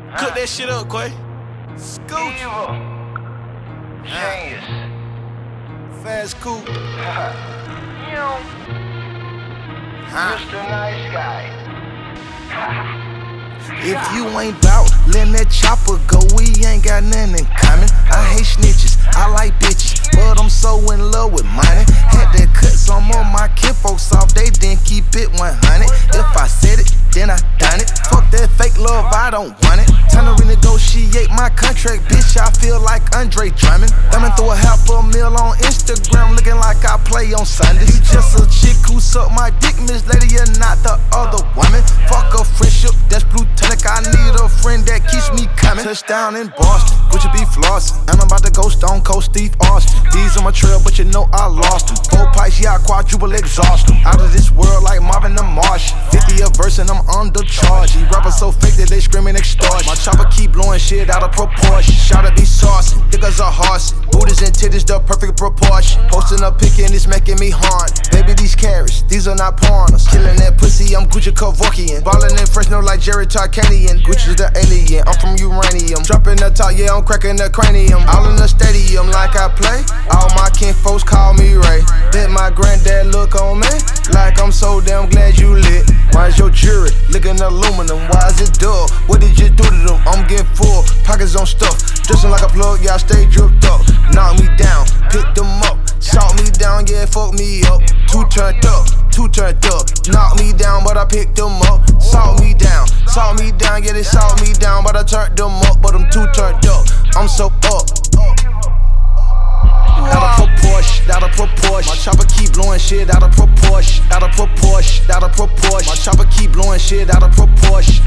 Cook that shit up, Quay. Scooch. Evil. Genius. Fast cool. Mr. Nice Guy. If you ain't bout letting that chopper go, we ain't got nothing in common. I hate snitches, I like bitches, but I'm so in love with money. Had to cut some of my kinfolks off, they didn't keep it 100. If I said it, then I done it. Fuck that fake love, I don't want it. Time to renegotiate my contract, bitch, I feel like Andre Drummond. Thumbing through $500,000 on Instagram, looking like I play on Sundays. You just a chick who suck my dick, Miss Lady, you're not the other woman. Fuck a friendship, that's plutonic, I need a friend that keeps me coming. Touchdown in Boston, Gucci be flossing. I'm about to go Stone Cold Steve Austin. These on my trail, but you know I lost them. 4 pipes, yeah, I quadruple exhaust them. Out of this world like Marvin the Martian. 50 a verse and I'm undercharged. These rappers so fake that they screaming extortion. My chopper keep blowing shit out of proportion. Shotta be saucing, niggas are horsing. Booties and titties the perfect proportion. Posting a pic and it's making me horny. Baby, these carrots, these are not pornos. Killing that pussy, I'm Gucci Kevorkian. Ballin' in Fresno like Jerry Tarkanian. Gucci's the alien, I'm from uranium. Dropping the top, yeah, I'm cracking the cranium. All in the stadium like I play. All my kinfolks call me Ray. Bet my granddad look on me like I'm so damn glad you lit. Why is your jury looking aluminum? Why is it dull? What did you do to them? I'm getting full, pockets on stuff. Dressing like a plug, yeah, I stay dripped up. Knock me down, pick them up. Salt me down, yeah, fuck me up. Two turned up. Knock me down, but I picked them up. Salt me down, yeah, they salt me down, but I turned them up. But I'm 2 turned up, I'm so up. Out of proportion. My chopper keep blowing shit out of proportion. My chopper keep blowing shit out of proportion.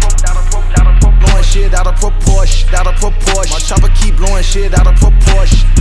Blowing shit out of proportion. My chopper keep blowing shit out of proportion.